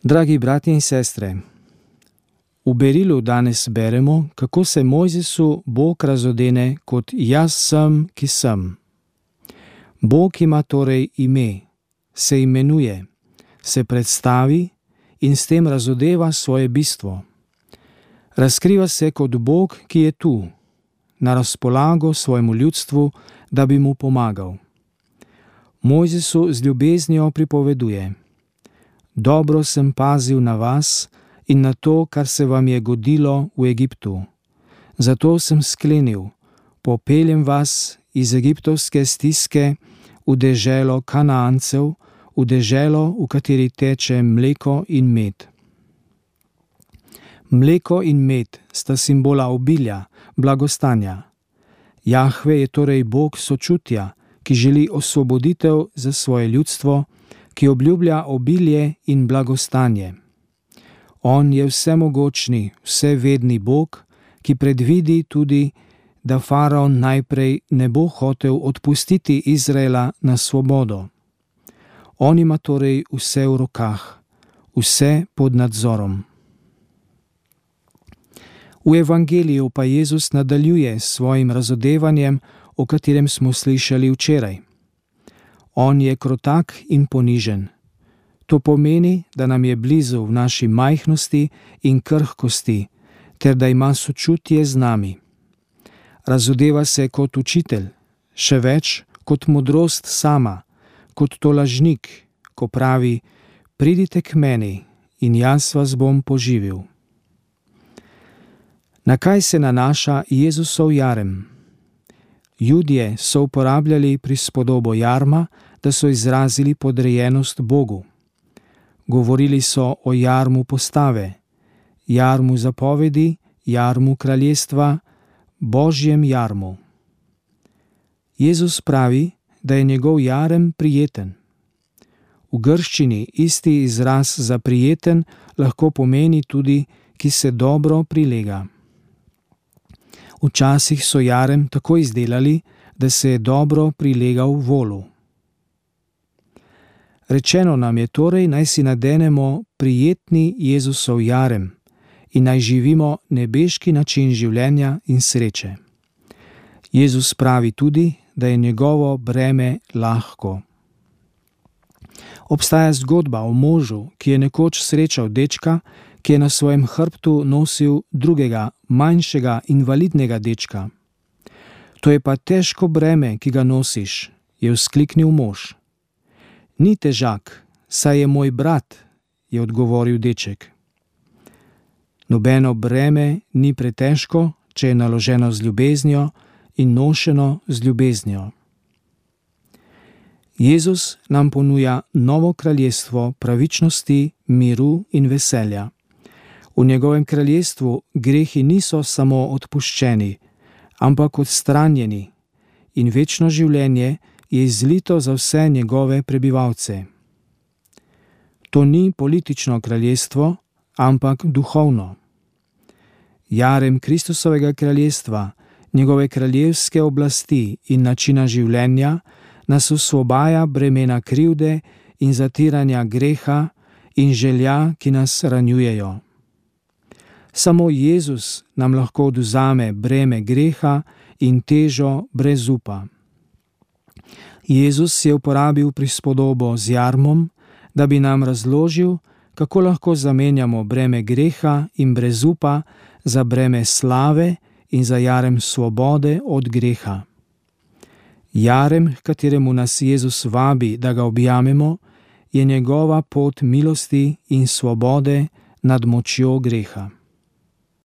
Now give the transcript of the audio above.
Dragi bratje in sestre, v Berilu danes beremo, kako se Mojzesu Bog razodene kot jaz sem, ki sem. Bog ima torej ime, se imenuje, se predstavi in s tem razodeva svoje bistvo. Razkriva se kot Bog, ki je tu, na razpolago svojemu ljudstvu, da bi mu pomagal. Mojzesu z ljubeznijo pripoveduje: dobro sem pazil na vas in na to, kar se vam je godilo v Egiptu. Zato sem sklenil, popeljem vas iz egiptovske stiske v deželo Kanaancev, v deželo, v kateri teče mleko in med. Mleko in med sta simbola obilja, blagostanja. Jahve je torej Bog sočutja, ki želi osvoboditev za svoje ljudstvo, ki obljublja obilje in blagostanje. On je vsemogočni, vsevedni Bog, ki predvidi tudi, da faraon najprej ne bo hotel odpustiti Izraela na svobodo. On ima torej vse v rokah, vse pod nadzorom. V evangeliju pa Jezus nadaljuje s svojim razodevanjem, o katerem smo slišali včeraj. On je krotak in ponižen. To pomeni, da nam je blizu v naši majhnosti in krhkosti, ter da ima sočutje z nami. Razodeva se kot učitelj, še več kot modrost sama, kot tolažnik, ko pravi: pridite k meni in jaz vas bom poživil. Na kaj se nanaša Jezusov jarem? Judje so uporabljali prispodobo jarma, da so izrazili podrejenost Bogu. Govorili so o jarmu postave, jarmu zapovedi, jarmu kraljestva, Božjem jarmu. Jezus pravi, da je njegov jarem prijeten. V grščini isti izraz za prijeten lahko pomeni tudi, ki se dobro prilega. Včasih so jarem tako izdelali, da se je dobro prilegal volu. Rečeno nam je torej, naj si nadenemo prijetni Jezusov jarem in naj živimo nebeški način življenja in sreče. Jezus pravi tudi, da je njegovo breme lahko. Obstaja zgodba o možu, ki je nekoč srečal dečka, ki je na svojem hrbtu nosil drugega, manjšega, invalidnega dečka. To je pa težko breme, ki ga nosiš, je vzkliknil mož. Ni težak, saj je moj brat, je odgovoril deček. Nobeno breme ni pretežko, če je naloženo z ljubeznijo in nošeno z ljubeznijo. Jezus nam ponuja novo kraljestvo pravičnosti, miru in veselja. V njegovem kraljestvu grehi niso samo odpuščeni, ampak odstranjeni in večno življenje je izlito za vse njegove prebivalce. To ni politično kraljestvo, ampak duhovno. Jarem Kristusovega kraljestva, njegove kraljevske oblasti in načina življenja nas osvobaja bremena krivde in zatiranja greha in želja, ki nas ranjujejo. Samo Jezus nam lahko odvzame breme greha in težo brezupa. Jezus je uporabil prispodobo z jarmom, da bi nam razložil, kako lahko zamenjamo breme greha in brezupa za breme slave in za jarem svobode od greha. Jarem, h kateremu nas Jezus vabi, da ga objamemo, je njegova pot milosti in svobode nad močjo greha.